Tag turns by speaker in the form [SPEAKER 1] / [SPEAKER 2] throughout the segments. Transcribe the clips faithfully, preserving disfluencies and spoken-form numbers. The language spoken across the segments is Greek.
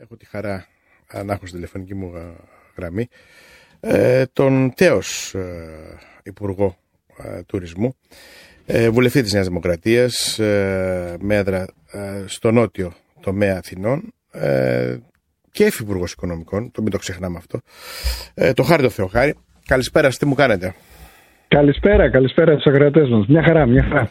[SPEAKER 1] έχω τη χαρά να έχω στη τηλεφωνική μου γραμμή ε, τον τέος ε, Υπουργό ε, Τουρισμού, ε, βουλευτή της Νέας Δημοκρατίας, ε, με έδρα ε, στο νότιο τομέα Αθηνών, ε, και Υφυπουργός Οικονομικών, το μην το ξεχνάμε αυτό, ε, το Χάρη το Θεοχάρη. Καλησπέρα, τι μου κάνετε?
[SPEAKER 2] Καλησπέρα, καλησπέρα στους ακροατές μας. Μια χαρά, μια χαρά.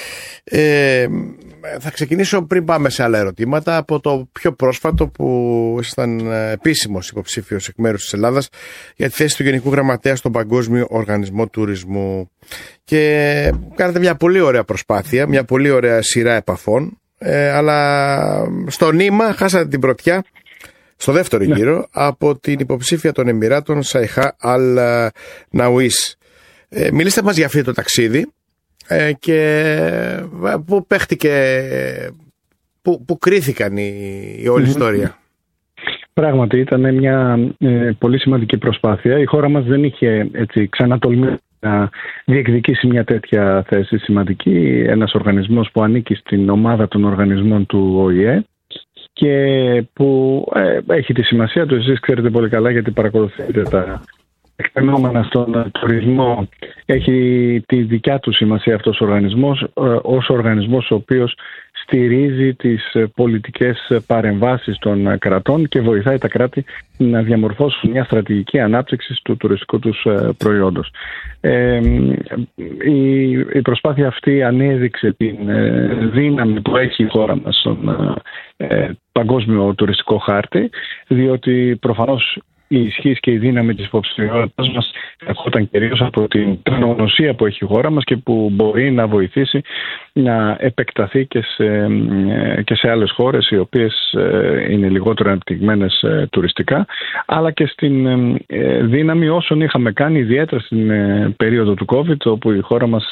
[SPEAKER 1] Ε, θα ξεκινήσω, πριν πάμε σε άλλα ερωτήματα, από το πιο πρόσφατο, που ήσταν επίσημος υποψήφιος εκ μέρους της Ελλάδας για τη θέση του Γενικού Γραμματέα στον Παγκόσμιο Οργανισμό Τουρισμού. Και κάνατε μια πολύ ωραία προσπάθεια, μια πολύ ωραία σειρά επαφών, ε, αλλά στο νήμα χάσατε την πρωτιά στο δεύτερο ναι. γύρο από την υποψήφια των Εμιράτων Σαϊχά Αλ Ναουίς. Ε, μιλήστε μας για αυτό το ταξίδι ε, και πού παίχτηκε, πού, πού κρίθηκαν η, η όλη mm-hmm. ιστορία.
[SPEAKER 2] Πράγματι ήταν μια ε, πολύ σημαντική προσπάθεια. Η χώρα μας δεν είχε έτσι ξανατολμήσει να διεκδικήσει μια τέτοια θέση σημαντική. Ένας οργανισμός που ανήκει στην ομάδα των οργανισμών του Ο Η Ε και που ε, έχει τη σημασία του, εσείς ξέρετε πολύ καλά γιατί παρακολουθείτε τα εκτενόμενα στον τουρισμό. Έχει τη δικιά του σημασία αυτός ο οργανισμός ε, ως οργανισμός ο οποίος στηρίζει τις πολιτικές παρεμβάσεις των κρατών και βοηθάει τα κράτη να διαμορφώσουν μια στρατηγική ανάπτυξη του τουριστικού τους προϊόντος. Ε, η, η προσπάθεια αυτή ανέδειξε την δύναμη που έχει η χώρα μας στον ε, παγκόσμιο τουριστικό χάρτη, διότι προφανώς η ισχύς και η δύναμη της υποψηφιότητας μας ερχόταν κυρίως από την τεχνογνωσία που έχει η χώρα μας και που μπορεί να βοηθήσει να επεκταθεί και σε, και σε άλλες χώρες οι οποίες είναι λιγότερο αναπτυγμένες τουριστικά, αλλά και στην δύναμη όσων είχαμε κάνει ιδιαίτερα στην περίοδο του COVID, όπου η χώρα μας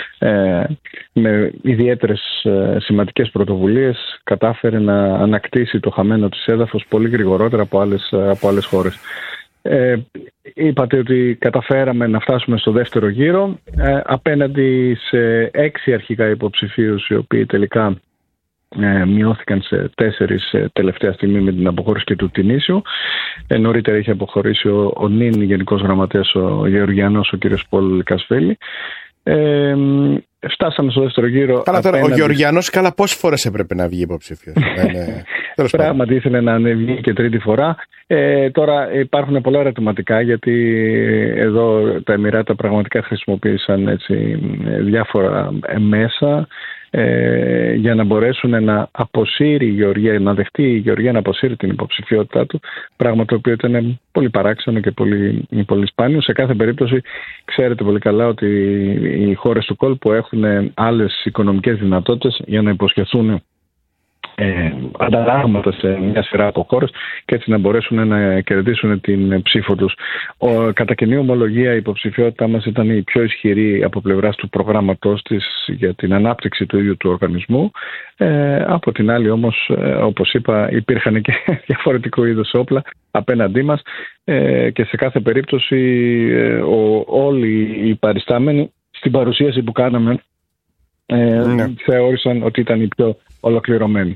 [SPEAKER 2] με ιδιαίτερες σημαντικές πρωτοβουλίες κατάφερε να ανακτήσει το χαμένο της έδαφος πολύ γρηγορότερα από άλλες, από άλλες χώρες. Ε, είπατε ότι καταφέραμε να φτάσουμε στο δεύτερο γύρο ε, απέναντι σε έξι αρχικά υποψηφίους, οι οποίοι τελικά ε, μειώθηκαν σε τέσσερις ε, τελευταία στιγμή με την αποχώρηση και του Τινήσιου. Ε, νωρίτερα είχε αποχωρήσει ο, ο νυν Γενικός Γραμματέας, ο Γεωργιανός, ο κ. Πολ Κασβέλη. Ε, φτάσαμε στο δεύτερο γύρο.
[SPEAKER 1] Καλά, τώρα απέναντι... ο Γεωργιανός, καλά, πόσες φορές έπρεπε να βγει υποψήφιος? είναι...
[SPEAKER 2] Πράγματι ήθελε να βγει και τρίτη φορά. Ε, τώρα υπάρχουν πολλά ερωτηματικά, γιατί εδώ τα Εμιράτα πραγματικά χρησιμοποίησαν έτσι διάφορα μέσα ε, για να μπορέσουν να αποσύρει η Γεωργία, να δεχτεί η Γεωργία να αποσύρει την υποψηφιότητά του, πράγμα το οποίο ήταν πολύ παράξενο και πολύ, πολύ σπάνιο. Σε κάθε περίπτωση ξέρετε πολύ καλά ότι οι χώρες του κόλπου έχουν άλλες οικονομικές δυνατότητες για να υποσχεθούν Ε, ανταλλάγματα σε μια σειρά από χώρες και έτσι να μπορέσουν να κερδίσουν την ψήφο τους. Ο, κατά κοινή ομολογία, η υποψηφιότητά μας ήταν η πιο ισχυρή από πλευράς του προγράμματός της για την ανάπτυξη του ίδιου του οργανισμού. Ε, από την άλλη όμως, ε, όπως είπα, υπήρχαν και διαφορετικού είδους όπλα απέναντί μας ε, και σε κάθε περίπτωση ε, ο, όλοι οι παριστάμενοι στην παρουσίαση που κάναμε ε, ναι. θεώρησαν ότι ήταν οι πιο ολοκληρωμένοι.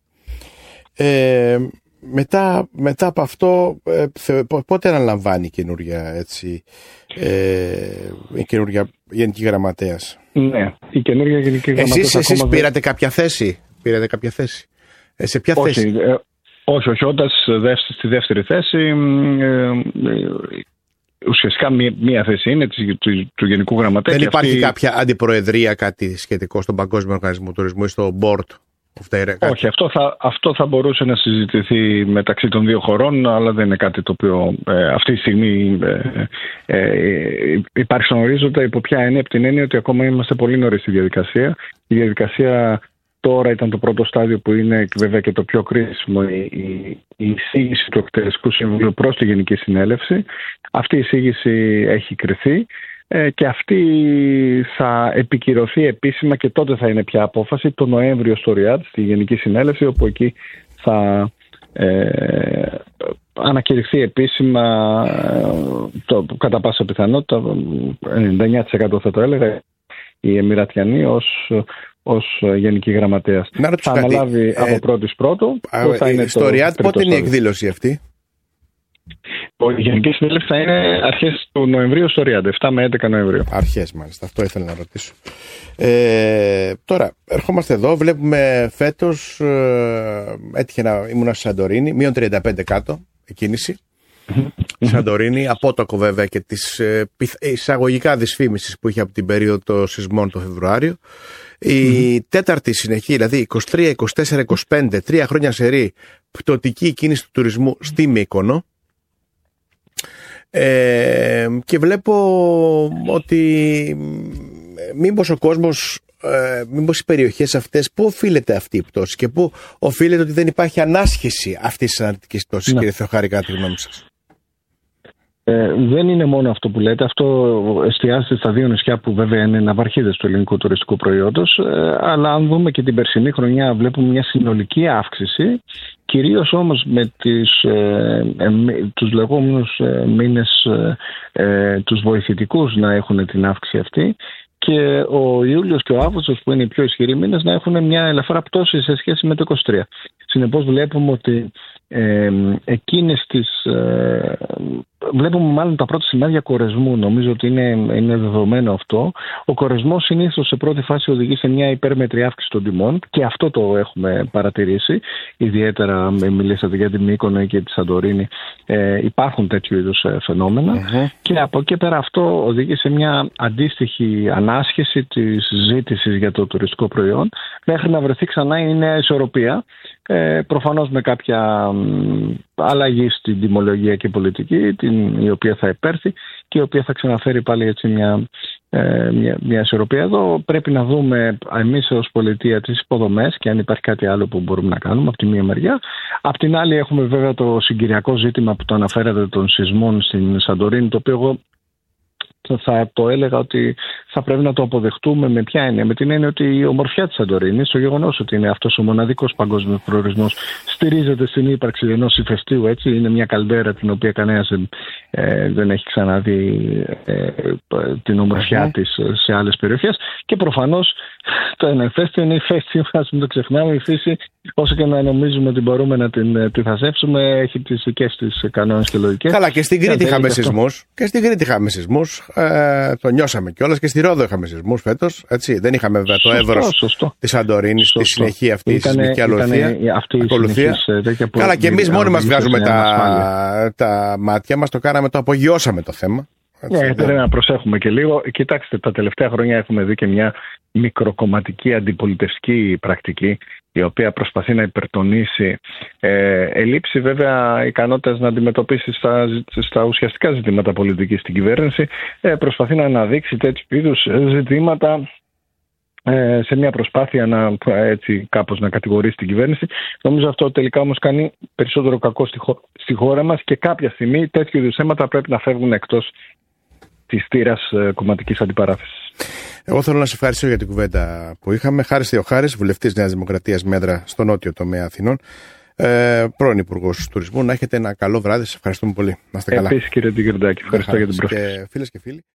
[SPEAKER 1] Ε, μετά, μετά από αυτό, ε, θε, πότε αναλαμβάνει η καινούργια, έτσι, ε, η καινούργια Γενική Γραμματέας?
[SPEAKER 2] Ναι, η καινούργια Γενική Γραμματέας.
[SPEAKER 1] Εσείς, εσείς πήρατε δεν... κάποια θέση, πήρατε κάποια θέση. Ε, σε ποια
[SPEAKER 2] όχι,
[SPEAKER 1] θέση?
[SPEAKER 2] Ε, όχι, όχι, όταν στη δεύτερη θέση ε, ε, ουσιαστικά μία, μία θέση είναι του, του, του Γενικού Γραμματέα.
[SPEAKER 1] Δεν υπάρχει
[SPEAKER 2] αυτή...
[SPEAKER 1] κάποια αντιπροεδρία, κάτι σχετικό στον Παγκόσμιο Οργανισμό Τουρισμού ή στο board?
[SPEAKER 2] Όχι, αυτό θα, αυτό θα μπορούσε να συζητηθεί μεταξύ των δύο χωρών, αλλά δεν είναι κάτι το οποίο ε, αυτή τη στιγμή ε, ε, υπάρχει στον ορίζοντα. Υπό ποια έννοια? Από την έννοια ότι ακόμα είμαστε πολύ νωρίς στη διαδικασία. Η διαδικασία τώρα ήταν το πρώτο στάδιο, που είναι βέβαια και το πιο κρίσιμο, η, η, η εισήγηση του Εκτελεστικού Συμβουλίου προς τη Γενική Συνέλευση. Αυτή η εισήγηση έχει κριθεί και αυτή θα επικυρωθεί επίσημα και τότε θα είναι πια απόφαση το Νοέμβριο στο Ριάντ, στη Γενική Συνέλευση, όπου εκεί θα ε, ανακηρυχθεί επίσημα το, κατά πάσα πιθανότητα ενενήντα εννέα τοις εκατό θα το έλεγα, οι Εμιρατιανοί ως ως Γενική Γραμματέας. Θα αναλάβει ε, από πρώτης πρώτου.
[SPEAKER 1] Ε, στο Ριάντ πότε είναι η εκδήλωση αυτή?
[SPEAKER 2] Η Γενική Συνέλευση θα είναι αρχές του Νοεμβρίου στο Ριάντ, επτά με έντεκα Νοεμβρίου.
[SPEAKER 1] Αρχές μάλιστα, αυτό ήθελα να ρωτήσω. Ε, τώρα, ερχόμαστε εδώ, βλέπουμε φέτος, ε, έτυχε να ήμουν στη Σαντορίνη, μείον τριάντα πέντε κάτω η κίνηση. Σαντορίνη, απότοκο βέβαια και της ε, εισαγωγικά δυσφήμισης που είχε από την περίοδο των σεισμών το Φεβρουάριο. Η mm-hmm. τέταρτη συνεχή, δηλαδή είκοσι τρία, είκοσι τέσσερα, είκοσι πέντε, τρία χρόνια σερί πτωτική κίνηση του τουρισμού στη Μύκονο. Ε, και βλέπω ότι μήπως ο κόσμος, ε, μήπως οι περιοχές αυτές, πού οφείλεται αυτή η πτώση και πού οφείλεται ότι δεν υπάρχει ανάσχεση αυτής της αναρτικής πτώσης, ναι. Κύριε Θεοχάρη, κατά τη γνώμη σας?
[SPEAKER 2] Ε, δεν είναι μόνο αυτό που λέτε. Αυτό εστιάζεται στα δύο νησιά που βέβαια είναι ναυαρχίδες του ελληνικού τουριστικού προϊόντος. Ε, αλλά αν δούμε και την περσινή χρονιά, βλέπουμε μια συνολική αύξηση. Κυρίως όμως με τις, ε, ε, τους λεγόμενους ε, μήνες, ε, ε, τους βοηθητικούς να έχουν την αύξηση αυτή. Και ο Ιούλιος και ο Αύγουστος, που είναι οι πιο ισχυροί μήνες, να έχουν μια ελαφρά πτώση σε σχέση με το είκοσι τρία. Συνεπώς βλέπουμε ότι ε, εκείνες τις... Ε, βλέπουμε μάλλον τα πρώτα σημάδια κορεσμού. Νομίζω ότι είναι, είναι δεδομένο αυτό. Ο κορεσμός συνήθως σε πρώτη φάση οδηγεί σε μια υπέρμετρη αύξηση των τιμών και αυτό το έχουμε παρατηρήσει. Ιδιαίτερα μιλήσατε για την Μύκονο και τη Σαντορίνη. Ε, υπάρχουν τέτοιου είδους φαινόμενα. Mm-hmm. Και από εκεί πέρα αυτό οδηγεί σε μια αντίστοιχη ανάσχεση της ζήτησης για το τουριστικό προϊόν μέχρι να βρεθεί ξανά η νέα ισορροπία. Ε, προφανώς με κάποια αλλαγή στην τιμολογιακή πολιτική, την, η οποία θα επέρθει και η οποία θα ξαναφέρει πάλι έτσι μια, ε, μια, μια ισορροπία. Εδώ πρέπει να δούμε εμείς ως πολιτεία τις υποδομές και αν υπάρχει κάτι άλλο που μπορούμε να κάνουμε από τη μία μεριά. Απ' την άλλη έχουμε βέβαια το συγκυριακό ζήτημα που το αναφέρατε των σεισμών στην Σαντορίνη, το οποίο εγώ θα το έλεγα ότι θα πρέπει να το αποδεχτούμε. Με ποια έννοια? Με την έννοια ότι η ομορφιά της Σαντορίνης, το γεγονός ότι είναι αυτός ο μοναδικός παγκόσμιος προορισμός, στηρίζεται στην ύπαρξη ενός ηφαιστείου, έτσι. Είναι μια καλντέρα την οποία κανένας ε, δεν έχει ξαναδεί ε, την ομορφιά mm-hmm. της σε άλλες περιοχές. Και προφανώς το ένα ηφαίστειο είναι η φέση μας, μην το ξεχνάμε. Η φύση, όσο και να νομίζουμε ότι μπορούμε να την τη θασέψουμε, έχει τις δικές της κανόνες και λογικές.
[SPEAKER 1] Καλά, και στην Κρήτη είχαμε σεισμούς. Και στην Κρήτη είχαμε σεισμούς. Ε, το νιώσαμε κιόλας. Και στη Ρόδο είχαμε σεισμούς φέτος. Έτσι. Δεν είχαμε βέβαια το εύρος της Σαντορίνης στη συνεχή αυτή η σεισμική ακολουθία. Καλά, και εμείς μόνοι μας βγάζουμε τα, τα μάτια μας. Το κάναμε, το απογειώσαμε το θέμα.
[SPEAKER 2] Ναι, yeah, πρέπει να προσέχουμε και λίγο. Κοιτάξτε, τα τελευταία χρόνια έχουμε δει και μια μικροκομματική αντιπολιτευτική πρακτική, η οποία προσπαθεί να υπερτονίσει ε, ελλείψη βέβαια ικανότητας να αντιμετωπίσει στα, στα ουσιαστικά ζητήματα πολιτικής στην κυβέρνηση. Ε, προσπαθεί να αναδείξει τέτοιου είδους ζητήματα ε, σε μια προσπάθεια να, έτσι, κάπως να κατηγορήσει την κυβέρνηση. Νομίζω αυτό τελικά όμως κάνει περισσότερο κακό στη, χω, στη χώρα μας και κάποια στιγμή τέτοιου είδους θέματα πρέπει να φεύγουν εκτός της τήρας ε, κομματικής αντιπαράθεσης.
[SPEAKER 1] Εγώ θέλω να σε ευχαριστήσω για την κουβέντα που είχαμε. Χάρης Θεοχάρης, βουλευτής Νέας Δημοκρατίας Μέτρα στο νότιο τομέα Αθηνών, ε, πρώην Υπουργός Τουρισμού. Να έχετε ένα καλό βράδυ. Σας ευχαριστούμε πολύ. Να είστε καλά.
[SPEAKER 2] Επίσης, κύριε Τιγκερντάκη, ευχαριστώ για την πρόσκληση.
[SPEAKER 1] Φίλες και φίλοι.